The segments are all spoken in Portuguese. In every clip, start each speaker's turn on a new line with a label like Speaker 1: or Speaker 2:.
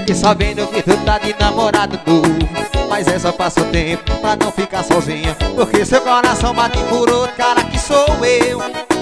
Speaker 1: Fiquei sabendo que tu tá de namorado novo, mas é só passatempo pra não ficar sozinha, porque seu coração bate por outro cara que sou eu.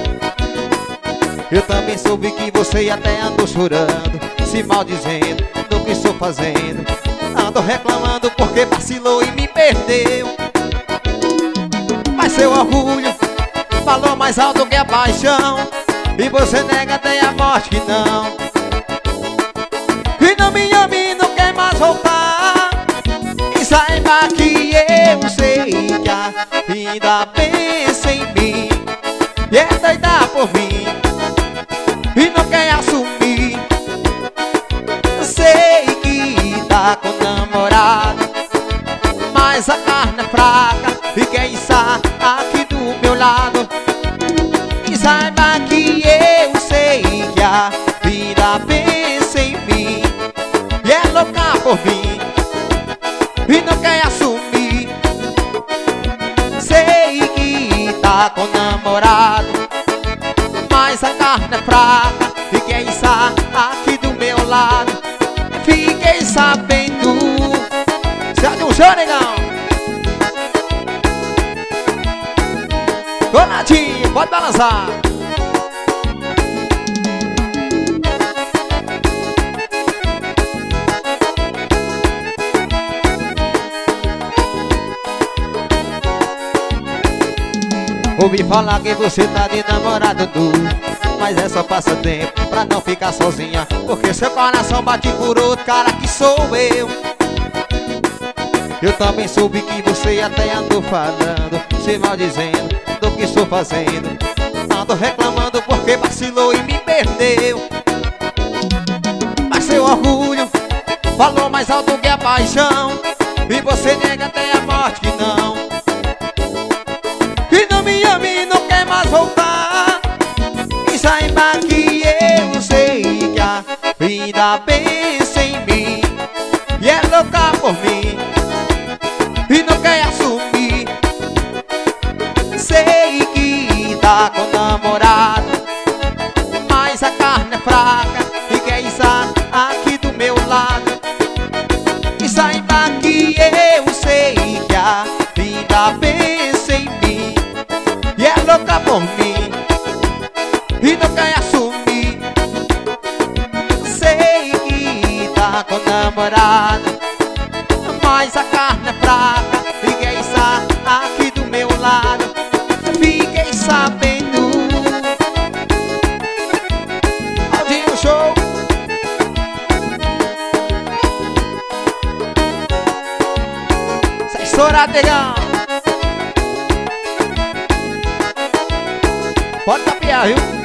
Speaker 1: Eu também soube que você até andou chorando, se maldizendo do que estou fazendo. Ando reclamando porque vacilou e me perdeu. Mas seu orgulho falou mais alto que a paixão, e você nega até a morte que não. Que não me ame e não quer mais voltar, e saiba que eu sei que ainda pensa em mim, e é doida por mim e não quer assumir. Sei que tá com namorado, mas a carne é fraca e quer estar aqui do meu lado. E saiba que eu sei que a vida pensa em mim, e é louca por mim e não quer assumir. Sei que tá com namorado, mas a carne é fraca e quer estar aqui do meu lado. Fiquei sabendo. Sai do chão, negão. Donatinho, pode balançar. Ouvi falar que você tá de namorado novo, mas é só passatempo pra não ficar sozinha, porque seu coração bate por outro cara que sou eu. Eu também soube que você até andou falando, se maldizendo do que estou fazendo. Ando reclamando porque vacilou e me perdeu. Mas seu orgulho falou mais alto que a paixão, e você nega até a morte que não. Que não me ame e não quer mais voltar, e saiba que eu sei que a vida pensa em mim, e é louca por mim e não quer assumir. Sei que tá com namorado, mas a carne é fraca e quer estar aqui do meu lado. E saiba que eu sei que a vida pensa em mim, e é louca por mim e não quer assumir. Sei que tá com namorado, mas a carne é fraca e quer estar aqui do meu lado. Fiquei sabendo. Aldinho Show. Sai estourado, negão. Pode tapear, viu?